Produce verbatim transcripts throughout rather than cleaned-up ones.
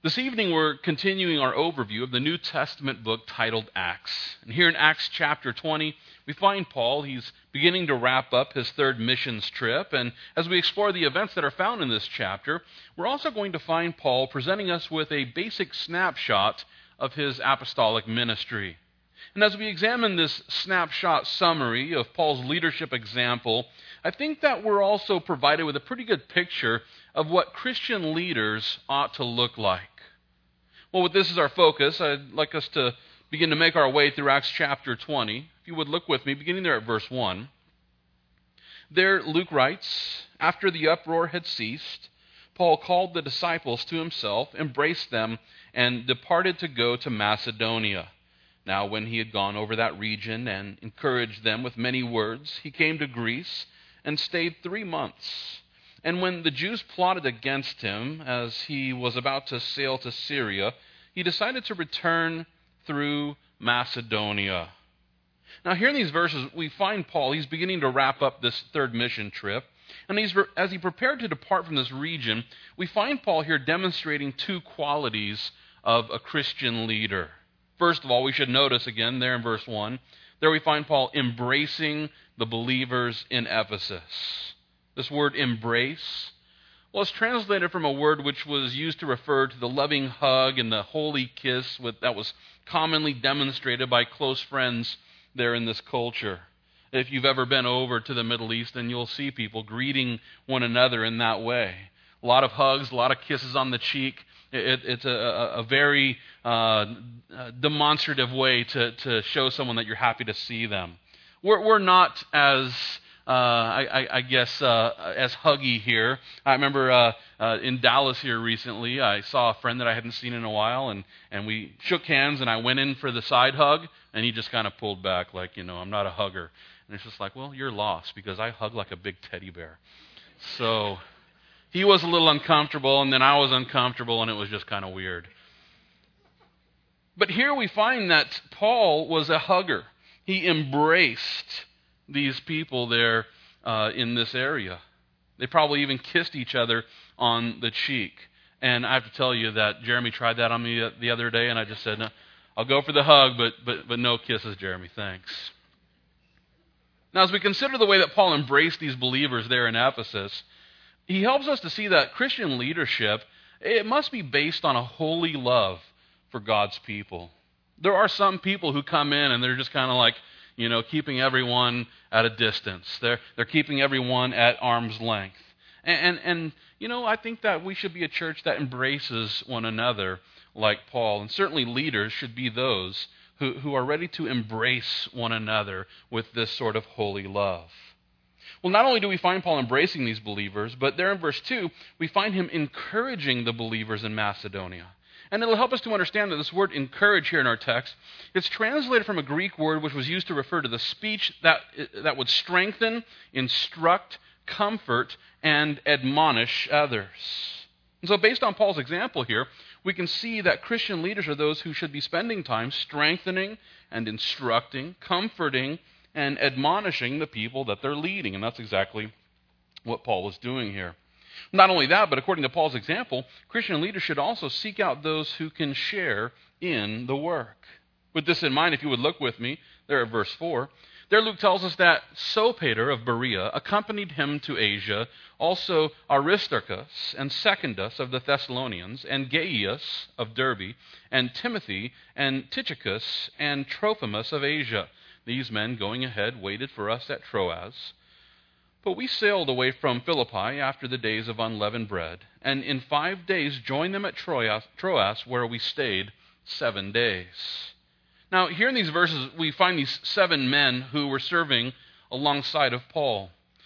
This evening we're continuing our overview of the New Testament book titled Acts. And here in Acts chapter twenty, we find Paul. He's beginning to wrap up his third missions trip. And as we explore the events that are found in this chapter, we're also going to find Paul presenting us with a basic snapshot of his apostolic ministry. And as we examine this snapshot summary of Paul's leadership example, I think that we're also provided with a pretty good picture of what Christian leaders ought to look like. Well, with this as our focus, I'd like us to begin to make our way through Acts chapter twenty. If you would look with me, beginning there at verse one. There, Luke writes, after the uproar had ceased, Paul called the disciples to himself, embraced them, and departed to go to Macedonia. Now, when he had gone over that region and encouraged them with many words, he came to Greece and stayed three months. And when the Jews plotted against him as he was about to sail to Syria, he decided to return through Macedonia. Now, here in these verses, we find Paul, he's beginning to wrap up this third mission trip. And he's, as he prepared to depart from this region, we find Paul here demonstrating two qualities of a Christian leader. First of all, we should notice again there in verse one, there we find Paul embracing the believers in Ephesus. This word embrace, well, it's translated from a word which was used to refer to the loving hug and the holy kiss with, that was commonly demonstrated by close friends there in this culture. If you've ever been over to the Middle East, then you'll see people greeting one another in that way. A lot of hugs, a lot of kisses on the cheek. It, it's a, a, a very uh, demonstrative way to, to show someone that you're happy to see them. We're, we're not as... Uh, I, I guess, uh, as huggy here. I remember uh, uh, in Dallas here recently, I saw a friend that I hadn't seen in a while, and, and we shook hands, and I went in for the side hug, and he just kind of pulled back like, you know, I'm not a hugger. And it's just like, well, you're lost, because I hug like a big teddy bear. So he was a little uncomfortable, and then I was uncomfortable, and it was just kind of weird. But here we find that Paul was a hugger. He embraced these people there uh, in this area. They probably even kissed each other on the cheek. And I have to tell you that Jeremy tried that on me the other day, and I just said, no, I'll go for the hug, but, but, but no kisses, Jeremy, thanks. Now, as we consider the way that Paul embraced these believers there in Ephesus, he helps us to see that Christian leadership, it must be based on a holy love for God's people. There are some people who come in and they're just kind of like, you know, keeping everyone at a distance. They're they're keeping everyone at arm's length. And, and, and, you know, I think that we should be a church that embraces one another like Paul. And certainly leaders should be those who, who are ready to embrace one another with this sort of holy love. Well, not only do we find Paul embracing these believers, but there in verse two, we find him encouraging the believers in Macedonia. And it'll help us to understand that this word encourage here in our text, it's translated from a Greek word which was used to refer to the speech that, that would strengthen, instruct, comfort, and admonish others. And so based on Paul's example here, we can see that Christian leaders are those who should be spending time strengthening and instructing, comforting, and admonishing the people that they're leading. And that's exactly what Paul was doing here. Not only that, but according to Paul's example, Christian leaders should also seek out those who can share in the work. With this in mind, if you would look with me there at verse four, there Luke tells us that Sopater of Berea accompanied him to Asia, also Aristarchus and Secundus of the Thessalonians, and Gaius of Derbe, and Timothy, and Tychicus, and Trophimus of Asia. These men, going ahead, waited for us at Troas. But we sailed away from Philippi after the days of unleavened bread, and in five days joined them at Troas, Troas, where we stayed seven days. Now, here in these verses, we find these seven men who were serving alongside of Paul.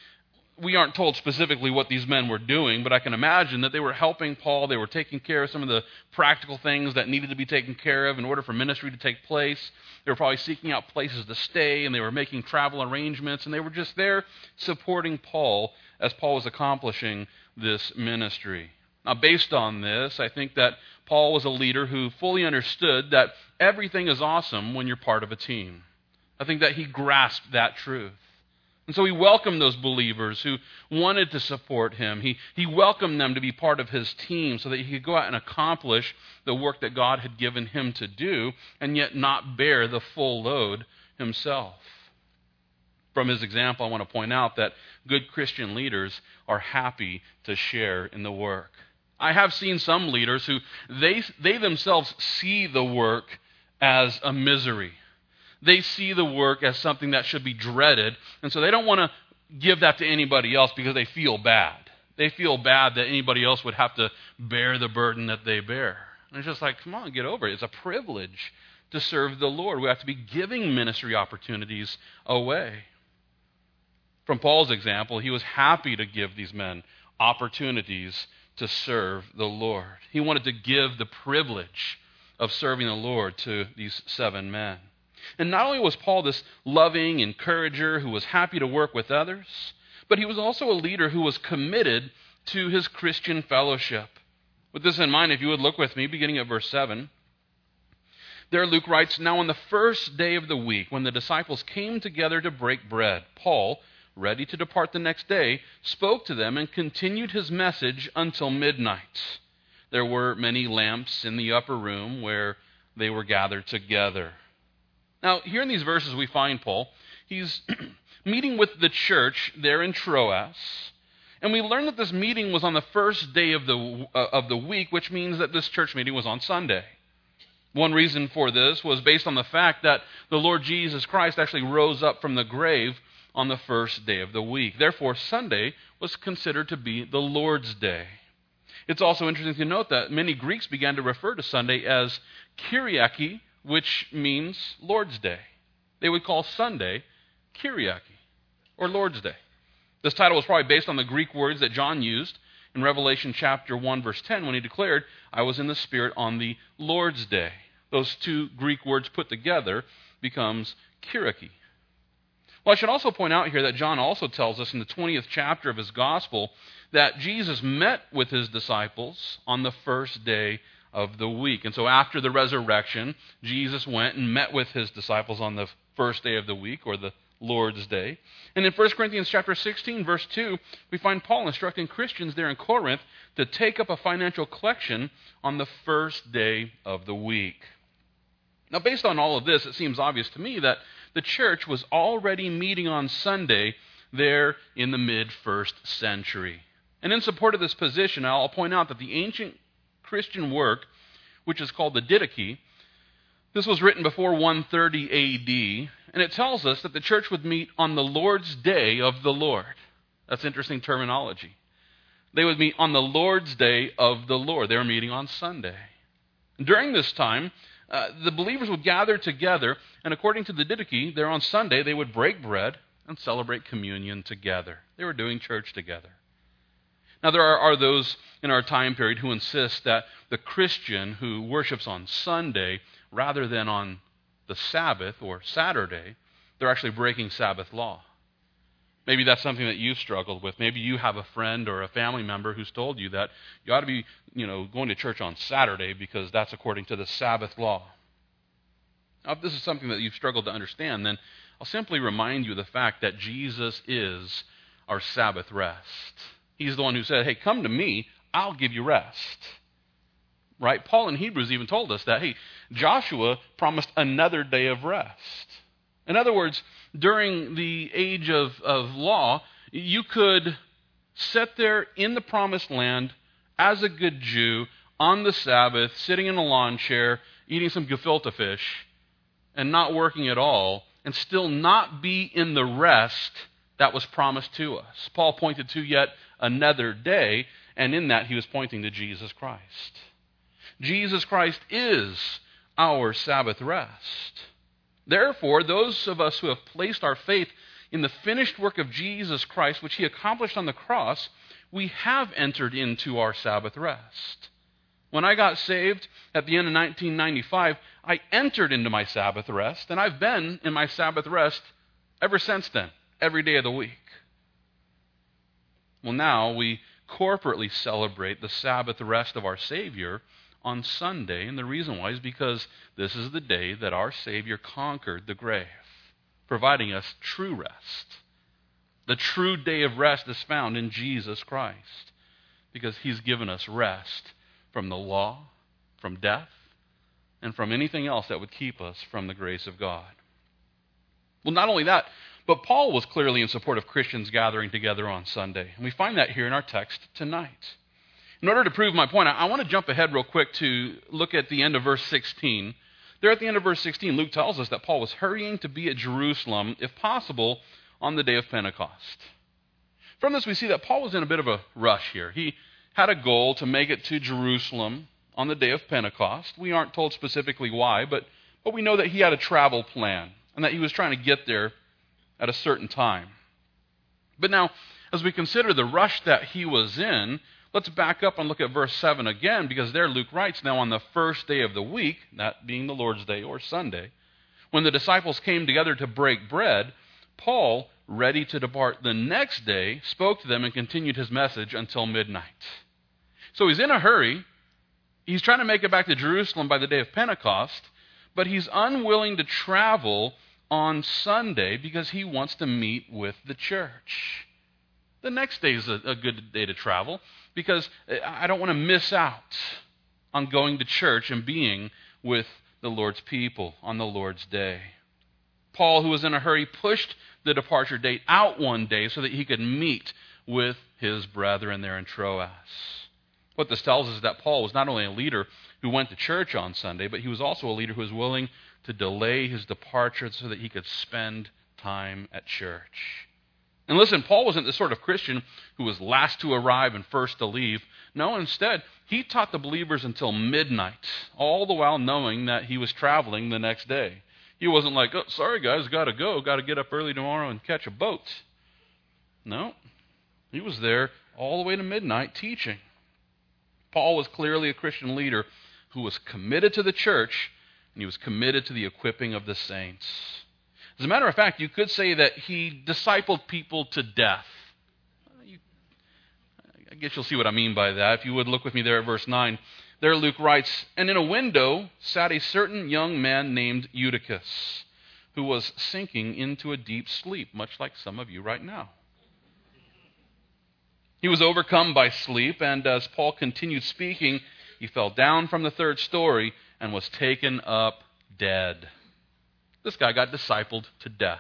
We aren't told specifically what these men were doing, but I can imagine that they were helping Paul. They were taking care of some of the practical things that needed to be taken care of in order for ministry to take place. They were probably seeking out places to stay, and they were making travel arrangements, and they were just there supporting Paul as Paul was accomplishing this ministry. Now, based on this, I think that Paul was a leader who fully understood that everything is awesome when you're part of a team. I think that he grasped that truth. And so he welcomed those believers who wanted to support him. He, he welcomed them to be part of his team so that he could go out and accomplish the work that God had given him to do and yet not bear the full load himself. From his example, I want to point out that good Christian leaders are happy to share in the work. I have seen some leaders who they, they themselves see the work as a misery. They see the work as something that should be dreaded, and so they don't want to give that to anybody else because they feel bad. They feel bad that anybody else would have to bear the burden that they bear. And it's just like, come on, get over it. It's a privilege to serve the Lord. We have to be giving ministry opportunities away. From Paul's example, he was happy to give these men opportunities to serve the Lord. He wanted to give the privilege of serving the Lord to these seven men. And not only was Paul this loving encourager who was happy to work with others, but he was also a leader who was committed to his Christian fellowship. With this in mind, if you would look with me, beginning at verse seven, there Luke writes, "Now on the first day of the week, when the disciples came together to break bread, Paul, ready to depart the next day, spoke to them and continued his message until midnight. There were many lamps in the upper room where they were gathered together." Now, here in these verses we find Paul. He's meeting with the church there in Troas, and we learn that this meeting was on the first day of the uh, of the week, which means that this church meeting was on Sunday. One reason for this was based on the fact that the Lord Jesus Christ actually rose up from the grave on the first day of the week. Therefore, Sunday was considered to be the Lord's Day. It's also interesting to note that many Greeks began to refer to Sunday as Kyriaki, which means Lord's Day. They would call Sunday Kyriaki, or Lord's Day. This title was probably based on the Greek words that John used in Revelation chapter one, verse ten, when he declared, "I was in the Spirit on the Lord's Day." Those two Greek words put together becomes Kyriaki. Well, I should also point out here that John also tells us in the twentieth chapter of his gospel that Jesus met with his disciples on the first day of the week. And so after the resurrection, Jesus went and met with his disciples on the first day of the week, or the Lord's Day. And in First Corinthians chapter sixteen, verse two, we find Paul instructing Christians there in Corinth to take up a financial collection on the first day of the week. Now, based on all of this, it seems obvious to me that the church was already meeting on Sunday there in the mid-first century. And in support of this position, I'll point out that the ancient Christian work, which is called the Didache, this was written before one thirty A D, and it tells us that the church would meet on the Lord's Day of the Lord. That's interesting terminology. They would meet on the Lord's Day of the Lord. They were meeting on Sunday. During this time, uh, the believers would gather together, and according to the Didache, there on Sunday, they would break bread and celebrate communion together. They were doing church together. Now, there are, are those in our time period who insist that the Christian who worships on Sunday rather than on the Sabbath or Saturday, they're actually breaking Sabbath law. Maybe that's something that you've struggled with. Maybe you have a friend or a family member who's told you that you ought to be, you know, going to church on Saturday because that's according to the Sabbath law. Now, if this is something that you've struggled to understand, then I'll simply remind you of the fact that Jesus is our Sabbath rest. He's the one who said, "Hey, come to me, I'll give you rest." Right? Paul in Hebrews even told us that, hey, Joshua promised another day of rest. In other words, during the age of, of law, you could sit there in the promised land as a good Jew on the Sabbath, sitting in a lawn chair, eating some gefilte fish, and not working at all, and still not be in the rest that was promised to us. Paul pointed to yet another day, and in that he was pointing to Jesus Christ. Jesus Christ is our Sabbath rest. Therefore, those of us who have placed our faith in the finished work of Jesus Christ, which he accomplished on the cross, we have entered into our Sabbath rest. When I got saved at the end of nineteen ninety-five, I entered into my Sabbath rest, and I've been in my Sabbath rest ever since then, every day of the week. Well, now we corporately celebrate the Sabbath rest of our Savior on Sunday, and the reason why is because this is the day that our Savior conquered the grave, providing us true rest. The true day of rest is found in Jesus Christ, because he's given us rest from the law, from death, and from anything else that would keep us from the grace of God. Well, not only that, but Paul was clearly in support of Christians gathering together on Sunday. And we find that here in our text tonight. In order to prove my point, I want to jump ahead real quick to look at the end of verse sixteen. There at the end of verse sixteen, Luke tells us that Paul was hurrying to be at Jerusalem, if possible, on the day of Pentecost. From this, we see that Paul was in a bit of a rush here. He had a goal to make it to Jerusalem on the day of Pentecost. We aren't told specifically why, but, but we know that he had a travel plan and that he was trying to get there at a certain time. But now, as we consider the rush that he was in, let's back up and look at verse seven again, because there Luke writes, now on the first day of the week, that being the Lord's Day or Sunday, when the disciples came together to break bread, Paul, ready to depart the next day, spoke to them and continued his message until midnight. So he's in a hurry. He's trying to make it back to Jerusalem by the day of Pentecost, but he's unwilling to travel on Sunday because he wants to meet with the church. The next day is a, a good day to travel because I don't want to miss out on going to church and being with the Lord's people on the Lord's day. Paul, who was in a hurry, pushed the departure date out one day so that he could meet with his brethren there in Troas. What this tells us is that Paul was not only a leader who went to church on Sunday, but he was also a leader who was willing to delay his departure so that he could spend time at church. And listen, Paul wasn't the sort of Christian who was last to arrive and first to leave. No, instead, he taught the believers until midnight, all the while knowing that he was traveling the next day. He wasn't like, oh, sorry guys, got to go, got to get up early tomorrow and catch a boat. No, he was there all the way to midnight teaching. Paul was clearly a Christian leader who was committed to the church, and he was committed to the equipping of the saints. As a matter of fact, you could say that he discipled people to death. You, I guess you'll see what I mean by that. If you would look with me there at verse nine. There Luke writes, and in a window sat a certain young man named Eutychus, who was sinking into a deep sleep, much like some of you right now. He was overcome by sleep, and as Paul continued speaking, he fell down from the third story and was taken up dead. This guy got discipled to death.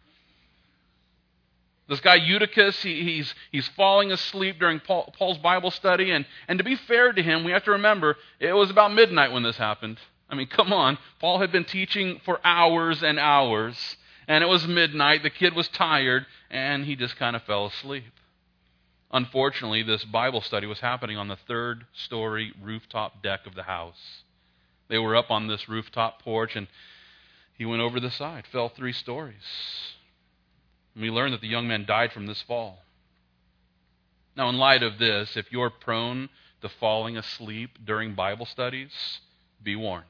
This guy Eutychus, he, he's, he's falling asleep during Paul, Paul's Bible study, and, and to be fair to him, we have to remember, it was about midnight when this happened. I mean, come on. Paul had been teaching for hours and hours, and it was midnight. The kid was tired, and he just kind of fell asleep. Unfortunately, this Bible study was happening on the third story rooftop deck of the house. They were up on this rooftop porch, and he went over the side, fell three stories. And we learned that the young man died from this fall. Now, in light of this, if you're prone to falling asleep during Bible studies, be warned.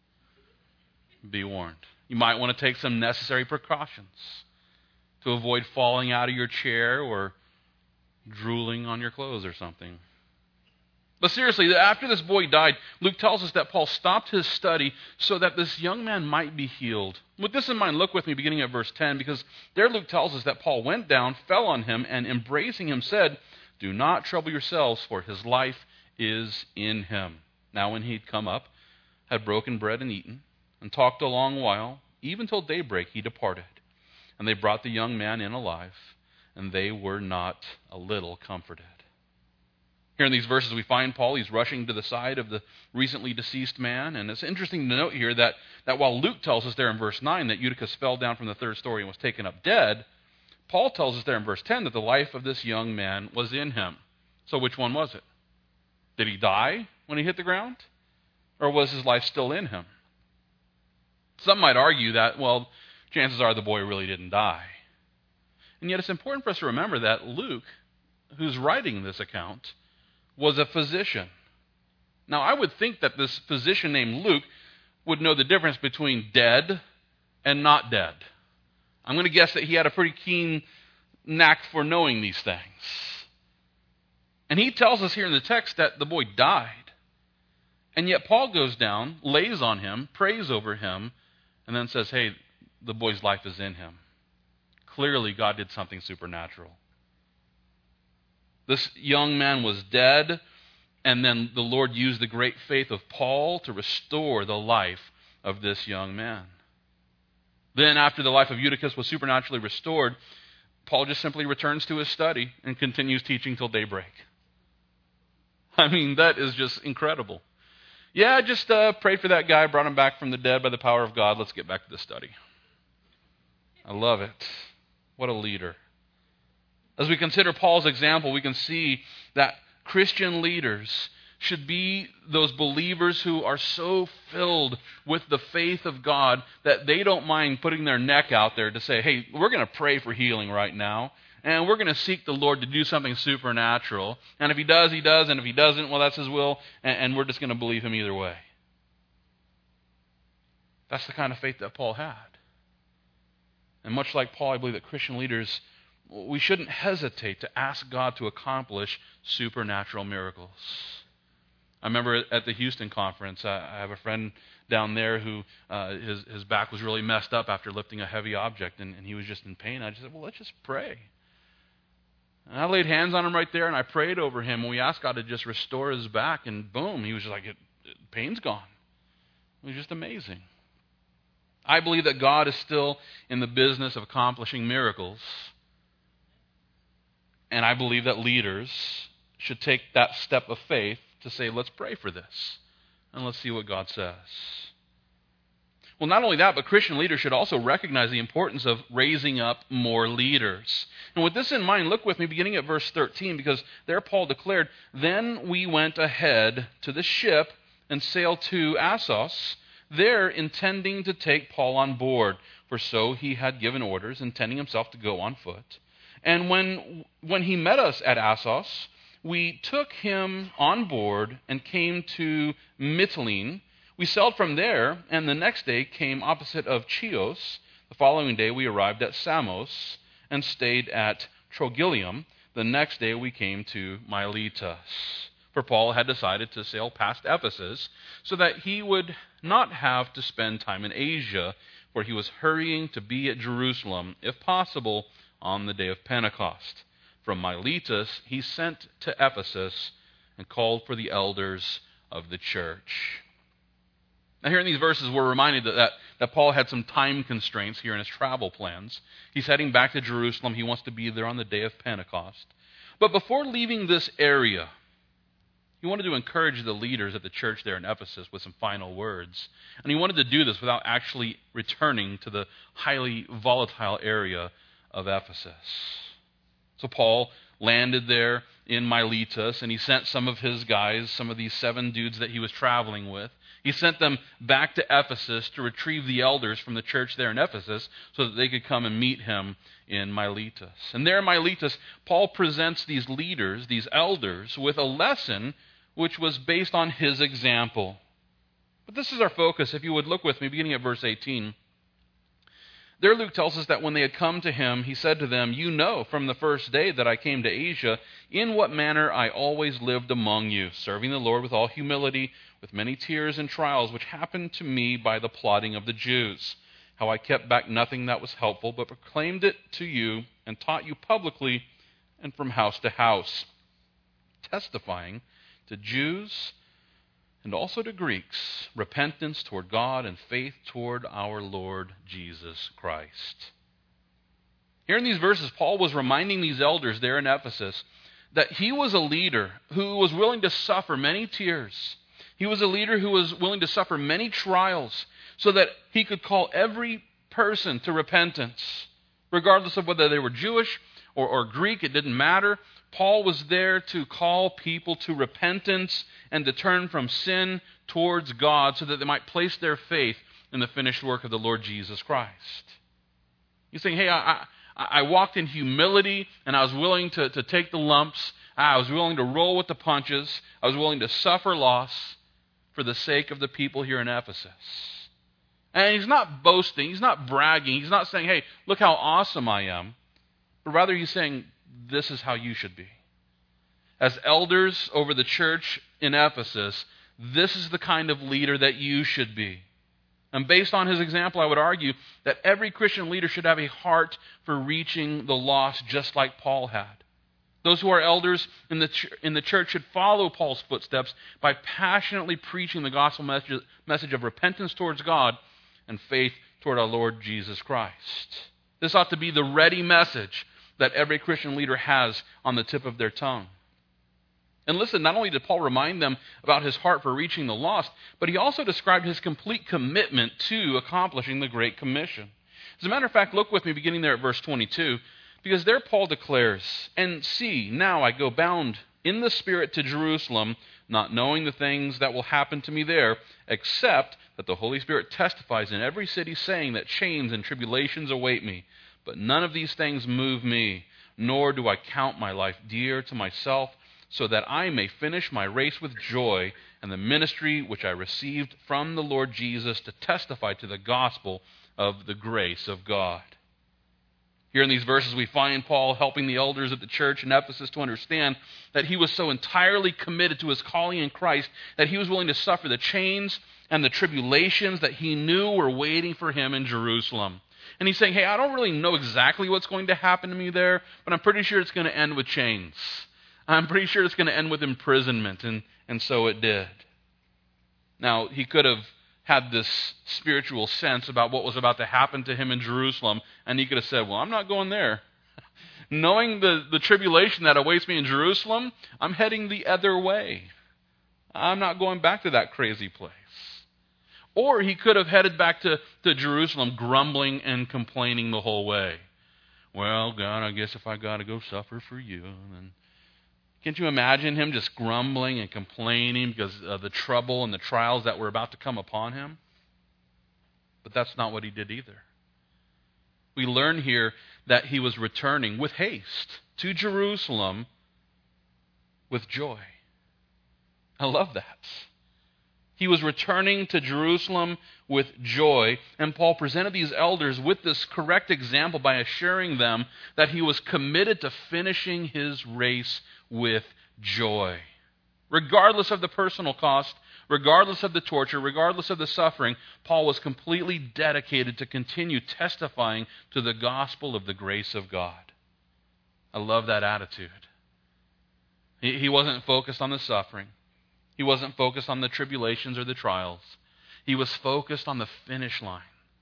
Be warned. You might want to take some necessary precautions to avoid falling out of your chair or drooling on your clothes or something. But seriously, after this boy died, Luke tells us that Paul stopped his study so that this young man might be healed. With this in mind, look with me beginning at verse ten, because there Luke tells us that Paul went down, fell on him, and embracing him said, do not trouble yourselves, for his life is in him. Now when he'd come up, had broken bread and eaten, and talked a long while, even till daybreak he departed. And they brought the young man in alive, and they were not a little comforted. Here in these verses we find Paul, he's rushing to the side of the recently deceased man. And it's interesting to note here that, that while Luke tells us there in verse nine that Eutychus fell down from the third story and was taken up dead, Paul tells us there in verse ten that the life of this young man was in him. So which one was it? Did he die when he hit the ground? Or was his life still in him? Some might argue that, well, chances are the boy really didn't die. And yet it's important for us to remember that Luke, who's writing this account, was a physician. Now, I would think that this physician named Luke would know the difference between dead and not dead. I'm going to guess that he had a pretty keen knack for knowing these things. And he tells us here in the text that the boy died. And yet Paul goes down, lays on him, prays over him, and then says, hey, the boy's life is in him. clearly God did something supernatural. This young man was dead, and then the Lord used the great faith of Paul to restore the life of this young man. Then, after the life of Eutychus was supernaturally restored, Paul just simply returns to his study and continues teaching till daybreak. I mean, that is just incredible. Yeah, just uh, prayed for that guy, brought him back from the dead by the power of God. Let's get back to the study. I love it. What a leader. As we consider Paul's example, we can see that Christian leaders should be those believers who are so filled with the faith of God that they don't mind putting their neck out there to say, hey, we're going to pray for healing right now, and we're going to seek the Lord to do something supernatural. And if he does, he does, and if he doesn't, well, that's his will, and, and we're just going to believe him either way. That's the kind of faith that Paul had. And much like Paul, I believe that Christian leaders, we shouldn't hesitate to ask God to accomplish supernatural miracles. I remember at the Houston conference, I have a friend down there who uh, his, his back was really messed up after lifting a heavy object, and, and he was just in pain. I just said, well, let's just pray. And I laid hands on him right there, and I prayed over him, and we asked God to just restore his back, and boom, he was just like, it, it, pain's gone. It was just amazing. I believe that God is still in the business of accomplishing miracles, and I believe that leaders should take that step of faith to say, let's pray for this, and let's see what God says. Well, not only that, but Christian leaders should also recognize the importance of raising up more leaders. And with this in mind, look with me beginning at verse thirteen, because there Paul declared, then we went ahead to the ship and sailed to Assos, there intending to take Paul on board, for so he had given orders, intending himself to go on foot. And when, when he met us at Assos, we took him on board and came to Mytilene. We sailed from there, and the next day came opposite of Chios. The following day we arrived at Samos and stayed at Trogyllium. The next day we came to Miletus. For Paul had decided to sail past Ephesus so that he would not have to spend time in Asia, for he was hurrying to be at Jerusalem, if possible, on the day of Pentecost. From Miletus he sent to Ephesus and called for the elders of the church. Now here in these verses we're reminded that, that, that Paul had some time constraints here in his travel plans. He's heading back to Jerusalem. He wants to be there on the day of Pentecost. But before leaving this area, he wanted to encourage the leaders at the church there in Ephesus with some final words. And he wanted to do this without actually returning to the highly volatile area of Ephesus. So Paul landed there in Miletus, and he sent some of his guys, some of these seven dudes that he was traveling with. He sent them back to Ephesus to retrieve the elders from the church there in Ephesus so that they could come and meet him in Miletus. And there in Miletus, Paul presents these leaders, these elders, with a lesson which was based on his example. But this is our focus. If you would look with me, beginning at verse eighteen. There Luke tells us that when they had come to him, he said to them, you know from the first day that I came to Asia, in what manner I always lived among you, serving the Lord with all humility, with many tears and trials, which happened to me by the plotting of the Jews. How I kept back nothing that was helpful, but proclaimed it to you and taught you publicly and from house to house, testifying to Jews and also to Greeks, repentance toward God and faith toward our Lord Jesus Christ. Here in these verses, Paul was reminding these elders there in Ephesus that he was a leader who was willing to suffer many tears. He was a leader who was willing to suffer many trials so that he could call every person to repentance, regardless of whether they were Jewish or, or Greek. It didn't matter. Paul was there to call people to repentance and to turn from sin towards God so that they might place their faith in the finished work of the Lord Jesus Christ. You're saying, hey, I, I, I walked in humility and I was willing to, to take the lumps. I was willing to roll with the punches. I was willing to suffer loss for the sake of the people here in Ephesus. And he's not boasting. He's not bragging. He's not saying, hey, look how awesome I am. But rather he's saying, this is how you should be. As elders over the church in Ephesus, this is the kind of leader that you should be. And based on his example, I would argue that every Christian leader should have a heart for reaching the lost, just like Paul had. Those who are elders in the ch- in the church should follow Paul's footsteps by passionately preaching the gospel message, message of repentance towards God and faith toward our Lord Jesus Christ. This ought to be the ready message that every Christian leader has on the tip of their tongue. And listen, not only did Paul remind them about his heart for reaching the lost, but he also described his complete commitment to accomplishing the Great Commission. As a matter of fact, look with me beginning there at verse twenty-two, because there Paul declares, "And see, now I go bound in the Spirit to Jerusalem, not knowing the things that will happen to me there, except that the Holy Spirit testifies in every city, saying that chains and tribulations await me. But none of these things move me, nor do I count my life dear to myself, so that I may finish my race with joy and the ministry which I received from the Lord Jesus to testify to the gospel of the grace of God." Here in these verses, we find Paul helping the elders at the church in Ephesus to understand that he was so entirely committed to his calling in Christ that he was willing to suffer the chains and the tribulations that he knew were waiting for him in Jerusalem. And he's saying, hey, I don't really know exactly what's going to happen to me there, but I'm pretty sure it's going to end with chains. I'm pretty sure it's going to end with imprisonment, and, and so it did. Now, he could have had this spiritual sense about what was about to happen to him in Jerusalem, and he could have said, well, I'm not going there. Knowing the, the tribulation that awaits me in Jerusalem, I'm heading the other way. I'm not going back to that crazy place. Or he could have headed back to, to Jerusalem grumbling and complaining the whole way. Well, God, I guess if I got to go suffer for you, then... Can't you imagine him just grumbling and complaining because of the trouble and the trials that were about to come upon him? But that's not what he did either. We learn here that he was returning with haste to Jerusalem with joy. I love that. He was returning to Jerusalem with joy, and Paul presented these elders with this correct example by assuring them that he was committed to finishing his race with joy. Regardless of the personal cost, regardless of the torture, regardless of the suffering, Paul was completely dedicated to continue testifying to the gospel of the grace of God. I love that attitude. He, he wasn't focused on the suffering. He wasn't focused on the tribulations or the trials. He was focused on the finish line.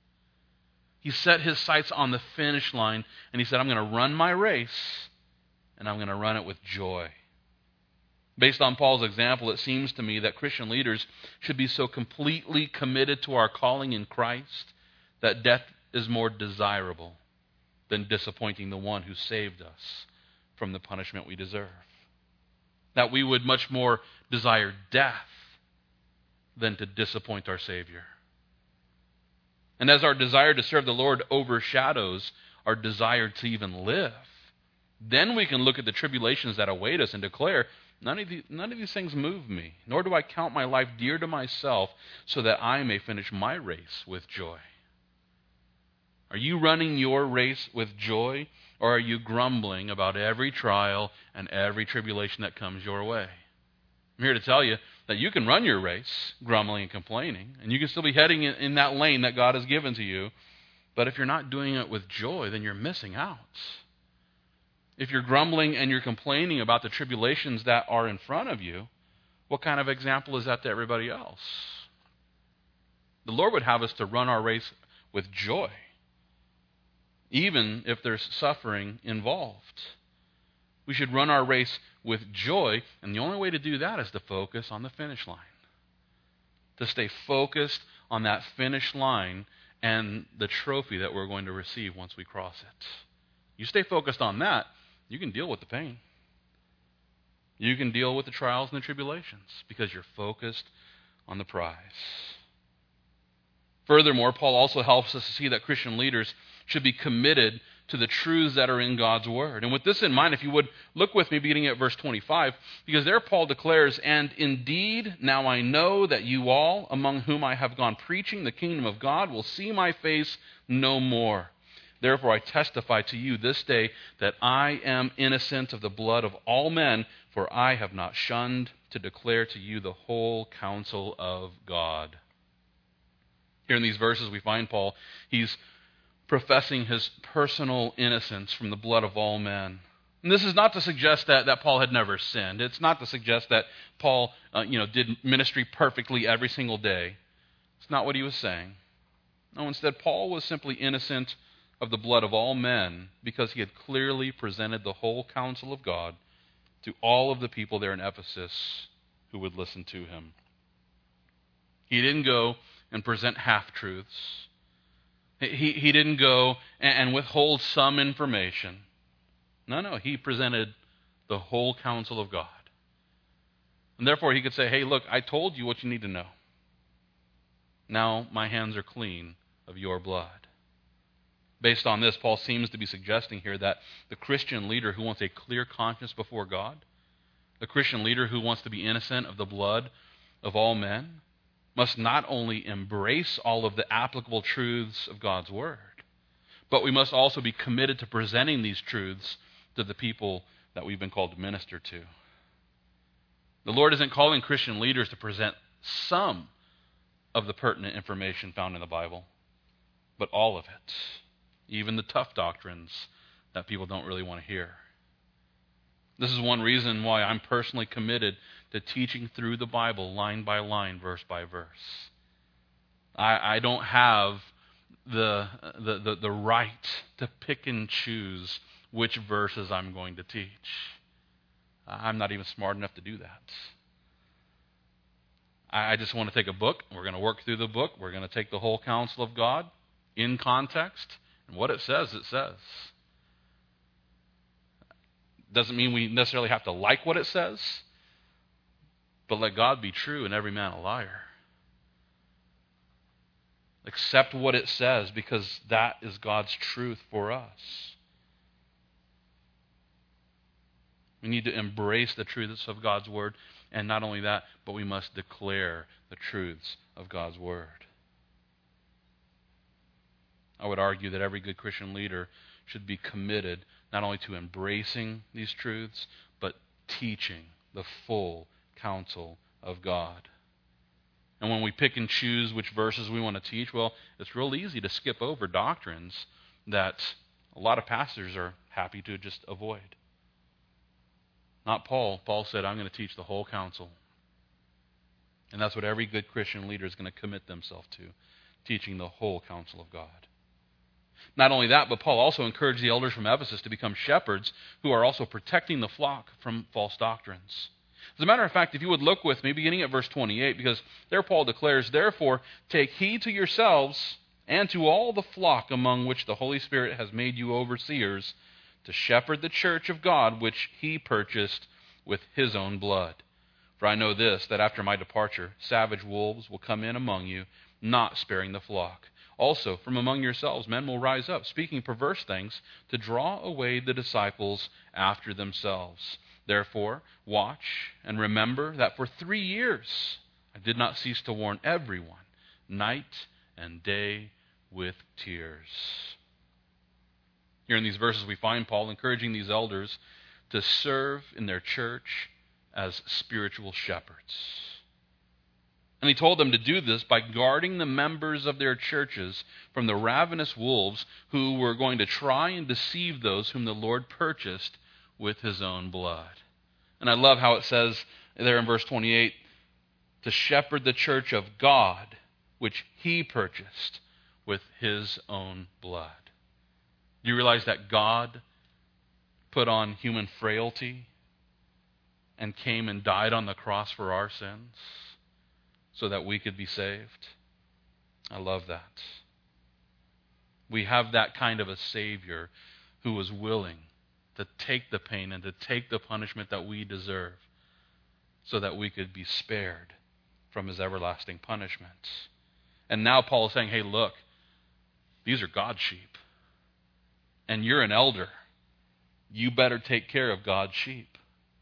He set his sights on the finish line, and he said, I'm going to run my race, and I'm going to run it with joy. Based on Paul's example, it seems to me that Christian leaders should be so completely committed to our calling in Christ that death is more desirable than disappointing the one who saved us from the punishment we deserve. That we would much more desire death than to disappoint our Savior. And as our desire to serve the Lord overshadows our desire to even live, then we can look at the tribulations that await us and declare, none of, the, none of these things move me, nor do I count my life dear to myself, so that I may finish my race with joy. Are you running your race with joy, or are you grumbling about every trial and every tribulation that comes your way? I'm here to tell you that you can run your race grumbling and complaining, and you can still be heading in, in that lane that God has given to you, but if you're not doing it with joy, then you're missing out. If you're grumbling and you're complaining about the tribulations that are in front of you, what kind of example is that to everybody else? The Lord would have us to run our race with joy, even if there's suffering involved. We should run our race with joy, and the only way to do that is to focus on the finish line. To stay focused on that finish line and the trophy that we're going to receive once we cross it. You stay focused on that, you can deal with the pain. You can deal with the trials and the tribulations because you're focused on the prize. Furthermore, Paul also helps us to see that Christian leaders should be committed to the truths that are in God's Word. And with this in mind, if you would, look with me beginning at verse twenty-five, because there Paul declares, "And indeed, now I know that you all, among whom I have gone preaching the kingdom of God, will see my face no more. Therefore I testify to you this day that I am innocent of the blood of all men, for I have not shunned to declare to you the whole counsel of God." Here in these verses we find Paul, he's professing his personal innocence from the blood of all men. And this is not to suggest that, that Paul had never sinned. It's not to suggest that Paul uh, you know, did ministry perfectly every single day. It's not what he was saying. No, instead, Paul was simply innocent of the blood of all men because he had clearly presented the whole counsel of God to all of the people there in Ephesus who would listen to him. He didn't go and present half-truths. He, he didn't go and, and withhold some information. No, no, he presented the whole counsel of God. And therefore he could say, hey, look, I told you what you need to know. Now my hands are clean of your blood. Based on this, Paul seems to be suggesting here that the Christian leader who wants a clear conscience before God, the Christian leader who wants to be innocent of the blood of all men, must not only embrace all of the applicable truths of God's Word, but we must also be committed to presenting these truths to the people that we've been called to minister to. The Lord isn't calling Christian leaders to present some of the pertinent information found in the Bible, but all of it, even the tough doctrines that people don't really want to hear. This is one reason why I'm personally committed to teaching through the Bible line by line, verse by verse. I, I don't have the, the, the, the right to pick and choose which verses I'm going to teach. I'm not even smart enough to do that. I just want to take a book. We're going to work through the book. We're going to take the whole counsel of God in context. And what it says, it says. Doesn't mean we necessarily have to like what it says, but let God be true and every man a liar. Accept what it says because that is God's truth for us. We need to embrace the truths of God's Word, and not only that, but we must declare the truths of God's Word. I would argue that every good Christian leader should be committed not only to embracing these truths, but teaching the full counsel of God. And when we pick and choose which verses we want to teach, well, it's real easy to skip over doctrines that a lot of pastors are happy to just avoid. Not Paul. Paul said, I'm going to teach the whole counsel. And that's what every good Christian leader is going to commit themselves to, teaching the whole counsel of God. Not only that, but Paul also encouraged the elders from Ephesus to become shepherds who are also protecting the flock from false doctrines. As a matter of fact, if you would look with me, beginning at verse twenty-eight, because there Paul declares, therefore, take heed to yourselves and to all the flock among which the Holy Spirit has made you overseers, to shepherd the church of God, which he purchased with his own blood. For I know this, that after my departure, savage wolves will come in among you, not sparing the flock. Also, from among yourselves, men will rise up, speaking perverse things, to draw away the disciples after themselves. Therefore, watch and remember that for three years I did not cease to warn everyone, night and day with tears. Here in these verses we find Paul encouraging these elders to serve in their church as spiritual shepherds. And he told them to do this by guarding the members of their churches from the ravenous wolves who were going to try and deceive those whom the Lord purchased with his own blood. And I love how it says there in verse twenty-eight, to shepherd the church of God, which he purchased with his own blood. Do you realize that God put on human frailty and came and died on the cross for our sins so that we could be saved? I love that. We have that kind of a Savior who was willing to take the pain and to take the punishment that we deserve so that we could be spared from his everlasting punishments. And now Paul is saying, hey, look, these are God's sheep. And you're an elder. You better take care of God's sheep.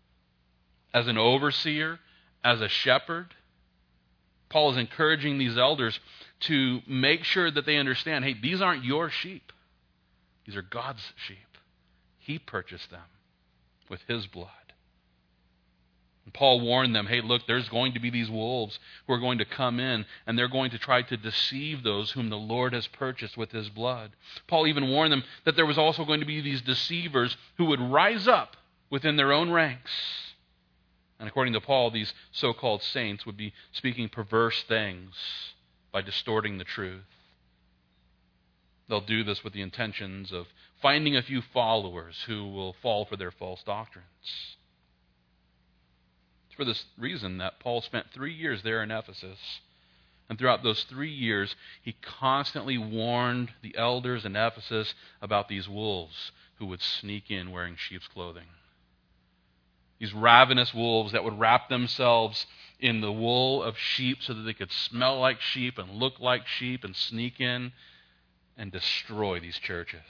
As an overseer, as a shepherd, Paul is encouraging these elders to make sure that they understand, hey, these aren't your sheep. These are God's sheep. He purchased them with his blood. Paul warned them, hey, look, there's going to be these wolves who are going to come in, and they're going to try to deceive those whom the Lord has purchased with his blood. Paul even warned them that there was also going to be these deceivers who would rise up within their own ranks. And according to Paul, these so-called saints would be speaking perverse things by distorting the truth. They'll do this with the intentions of finding a few followers who will fall for their false doctrines. It's for this reason that Paul spent three years there in Ephesus. And throughout those three years, he constantly warned the elders in Ephesus about these wolves who would sneak in wearing sheep's clothing. These ravenous wolves that would wrap themselves in the wool of sheep so that they could smell like sheep and look like sheep and sneak in and destroy these churches.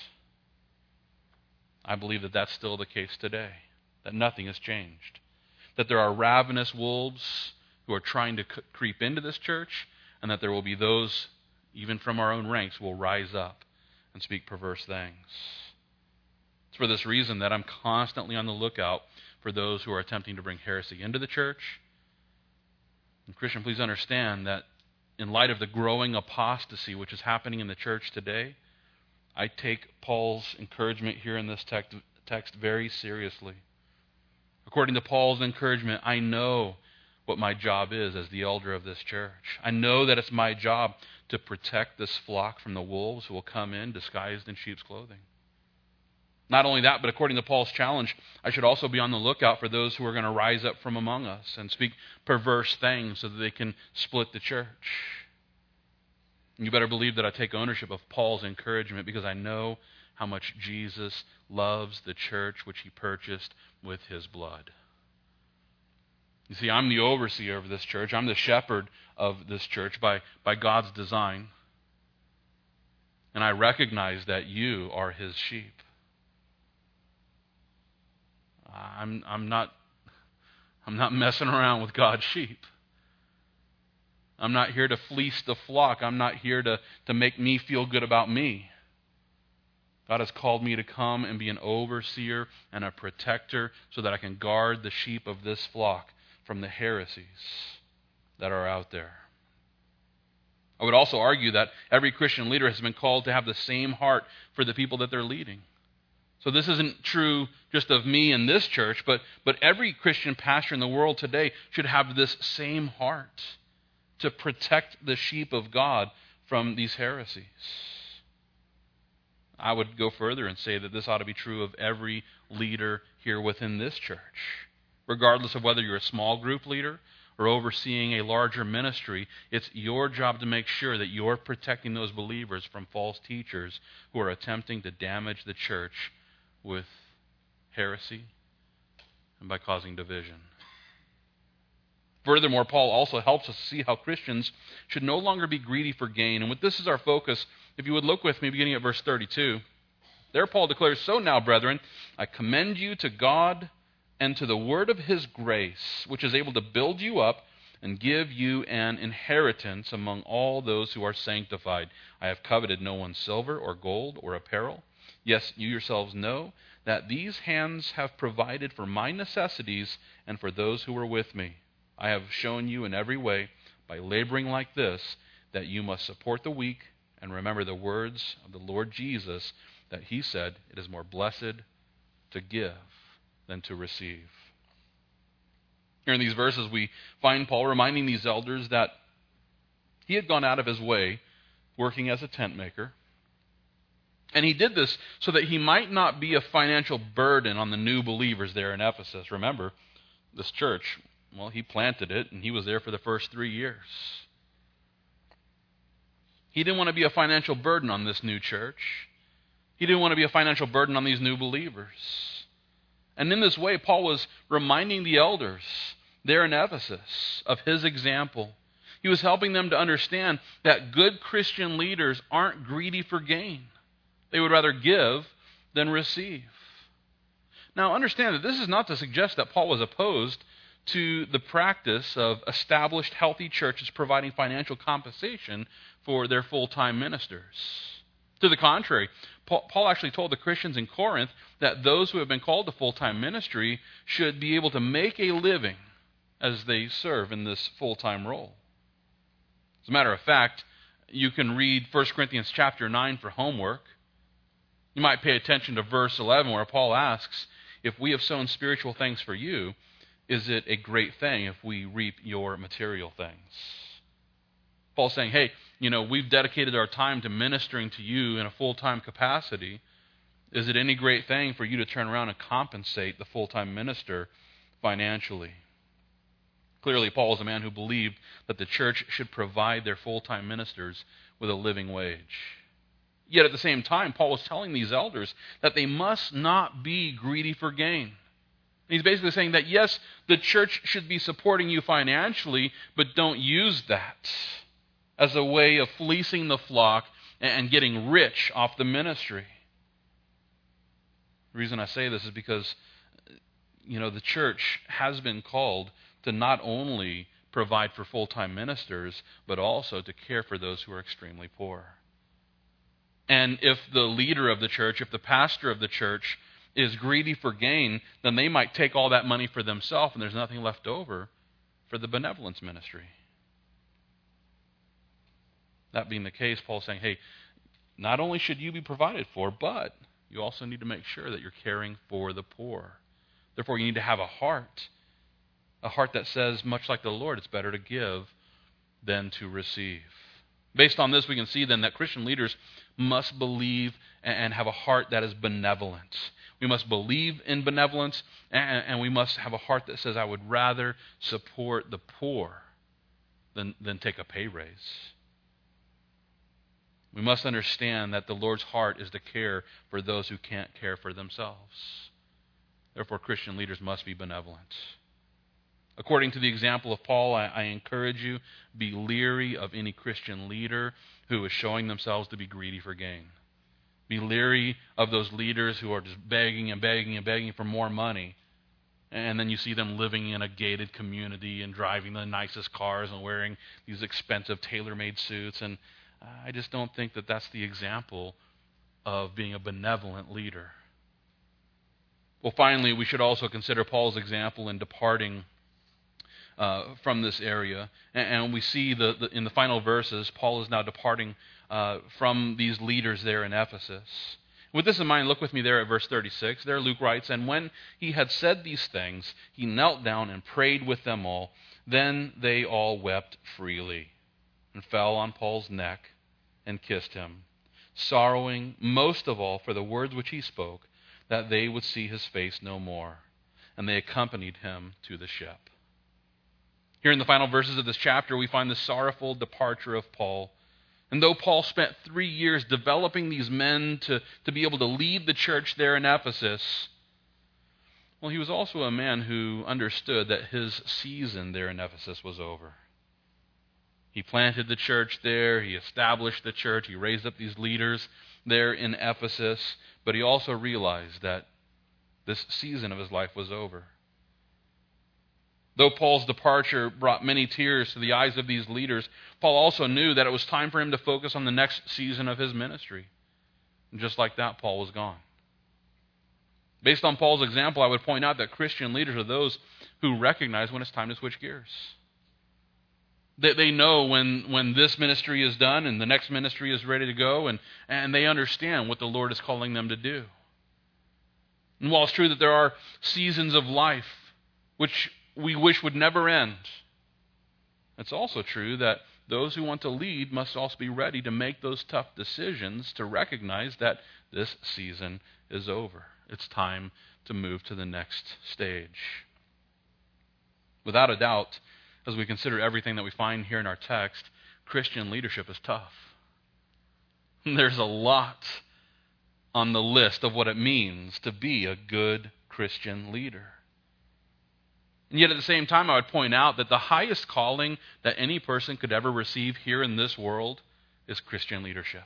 I believe that that's still the case today, that nothing has changed. That there are ravenous wolves who are trying to c- creep into this church, and that there will be those, even from our own ranks, who will rise up and speak perverse things. It's for this reason that I'm constantly on the lookout for those who are attempting to bring heresy into the church. And Christian, please understand that in light of the growing apostasy which is happening in the church today, I take Paul's encouragement here in this text, text very seriously. According to Paul's encouragement, I know what my job is as the elder of this church. I know that it's my job to protect this flock from the wolves who will come in disguised in sheep's clothing. Not only that, but according to Paul's challenge, I should also be on the lookout for those who are going to rise up from among us and speak perverse things so that they can split the church. You better believe that I take ownership of Paul's encouragement because I know how much Jesus loves the church which he purchased with his blood. You see, I'm the overseer of this church. I'm the shepherd of this church by, by God's design. And I recognize that you are his sheep. I'm, I'm not, I'm not messing around with God's sheep. I'm not here to fleece the flock. I'm not here to, to make me feel good about me. God has called me to come and be an overseer and a protector so that I can guard the sheep of this flock from the heresies that are out there. I would also argue that every Christian leader has been called to have the same heart for the people that they're leading. So this isn't true just of me in this church, but, but every Christian pastor in the world today should have this same heart to protect the sheep of God from these heresies. I would go further and say that this ought to be true of every leader here within this church. Regardless of whether you're a small group leader or overseeing a larger ministry, it's your job to make sure that you're protecting those believers from false teachers who are attempting to damage the church with heresy and by causing division. Furthermore, Paul also helps us see how Christians should no longer be greedy for gain. And with this as our focus, if you would look with me beginning at verse thirty-two, there Paul declares, "So now, brethren, I commend you to God and to the word of his grace, which is able to build you up and give you an inheritance among all those who are sanctified. I have coveted no one's silver or gold or apparel. Yes, you yourselves know that these hands have provided for my necessities and for those who were with me. I have shown you in every way, by laboring like this, that you must support the weak and remember the words of the Lord Jesus, that he said, it is more blessed to give than to receive." Here in these verses, we find Paul reminding these elders that he had gone out of his way working as a tent maker. And he did this so that he might not be a financial burden on the new believers there in Ephesus. Remember, this church, well, he planted it, and he was there for the first three years. He didn't want to be a financial burden on this new church. He didn't want to be a financial burden on these new believers. And in this way, Paul was reminding the elders there in Ephesus of his example. He was helping them to understand that good Christian leaders aren't greedy for gain. They would rather give than receive. Now, understand that this is not to suggest that Paul was opposed to the practice of established, healthy churches providing financial compensation for their full-time ministers. To the contrary, Paul, Paul actually told the Christians in Corinth that those who have been called to full-time ministry should be able to make a living as they serve in this full-time role. As a matter of fact, you can read First Corinthians chapter nine for homework. You might pay attention to verse eleven where Paul asks, if we have sown spiritual things for you, is it a great thing if we reap your material things? Paul's saying, hey, you know, we've dedicated our time to ministering to you in a full-time capacity. Is it any great thing for you to turn around and compensate the full-time minister financially? Clearly, Paul is a man who believed that the church should provide their full-time ministers with a living wage. Yet at the same time, Paul was telling these elders that they must not be greedy for gain. He's basically saying that, yes, the church should be supporting you financially, but don't use that as a way of fleecing the flock and getting rich off the ministry. The reason I say this is because, you know, the church has been called to not only provide for full-time ministers, but also to care for those who are extremely poor. And if the leader of the church, if the pastor of the church is greedy for gain, then they might take all that money for themselves and there's nothing left over for the benevolence ministry. That being the case, Paul's saying, hey, not only should you be provided for, but you also need to make sure that you're caring for the poor. Therefore, you need to have a heart, a heart that says, much like the Lord, it's better to give than to receive. Based on this, we can see then that Christian leaders must believe and have a heart that is benevolent. We must believe in benevolence, and we must have a heart that says, I would rather support the poor than, than take a pay raise. We must understand that the Lord's heart is to care for those who can't care for themselves. Therefore, Christian leaders must be benevolent. According to the example of Paul, I, I encourage you, be leery of any Christian leader who is showing themselves to be greedy for gain. Be leery of those leaders who are just begging and begging and begging for more money. And then you see them living in a gated community and driving the nicest cars and wearing these expensive tailor-made suits. And I just don't think that that's the example of being a benevolent leader. Well, finally, we should also consider Paul's example in departing uh, from this area. And, and we see the, the, in the final verses, Paul is now departing uh, from these leaders there in Ephesus. With this in mind, look with me there at verse thirty-six. There Luke writes, and when he had said these things, he knelt down and prayed with them all. Then they all wept freely and fell on Paul's neck and kissed him, sorrowing most of all for the words which he spoke, that they would see his face no more. And they accompanied him to the ship. Here in the final verses of this chapter, we find the sorrowful departure of Paul. And though Paul spent three years developing these men to, to be able to lead the church there in Ephesus, well, he was also a man who understood that his season there in Ephesus was over. He planted the church there, he established the church, he raised up these leaders there in Ephesus, but he also realized that this season of his life was over. Though Paul's departure brought many tears to the eyes of these leaders, Paul also knew that it was time for him to focus on the next season of his ministry. And just like that, Paul was gone. Based on Paul's example, I would point out that Christian leaders are those who recognize when it's time to switch gears. They, they know when, when this ministry is done and the next ministry is ready to go, and, and they understand what the Lord is calling them to do. And while it's true that there are seasons of life which we wish would never end, it's also true that those who want to lead must also be ready to make those tough decisions to recognize that this season is over. It's time to move to the next stage. Without a doubt, as we consider everything that we find here in our text, Christian leadership is tough. There's a lot on the list of what it means to be a good Christian leader. And yet at the same time, I would point out that the highest calling that any person could ever receive here in this world is Christian leadership.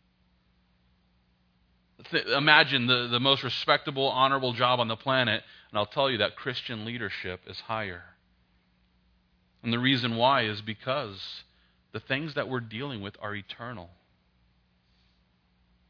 Th- imagine the, the most respectable, honorable job on the planet, and I'll tell you that Christian leadership is higher. And the reason why is because the things that we're dealing with are eternal.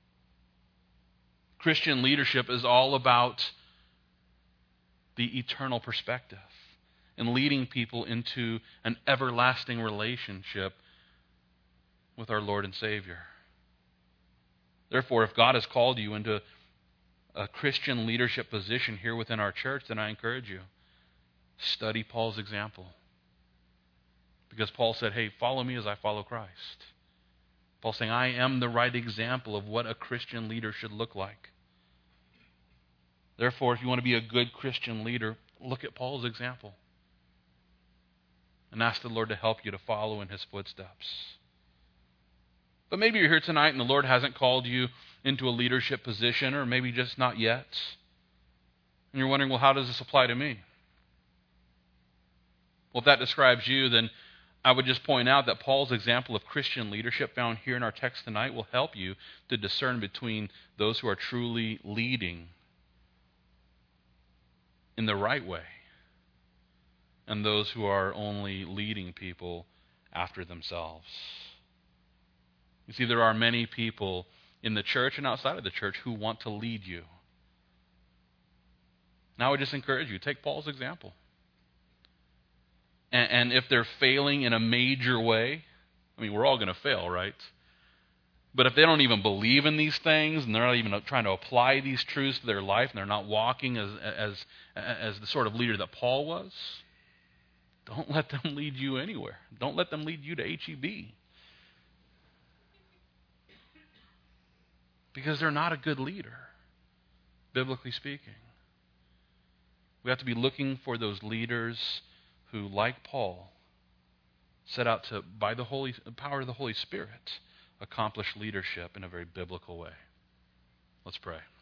Christian leadership is all about the eternal perspective and leading people into an everlasting relationship with our Lord and Savior. Therefore, if God has called you into a Christian leadership position here within our church, then I encourage you, study Paul's example. Because Paul said, hey, follow me as I follow Christ. Paul's saying, I am the right example of what a Christian leader should look like. Therefore, if you want to be a good Christian leader, look at Paul's example and ask the Lord to help you to follow in his footsteps. But maybe you're here tonight and the Lord hasn't called you into a leadership position, or maybe just not yet. And you're wondering, well, how does this apply to me? Well, if that describes you, then I would just point out that Paul's example of Christian leadership found here in our text tonight will help you to discern between those who are truly leading in the right way and those who are only leading people after themselves. You see, there are many people in the church and outside of the church who want to lead you. Now I would just encourage you, take Paul's example. And, and if they're failing in a major way, I mean, we're all going to fail, right? But if they don't even believe in these things and they're not even trying to apply these truths to their life and they're not walking as, as, as the sort of leader that Paul was, don't let them lead you anywhere. Don't let them lead you to H E B. Because they're not a good leader, biblically speaking. We have to be looking for those leaders who, like Paul, set out to, by the Holy the power of the Holy Spirit, accomplish leadership in a very biblical way. Let's pray.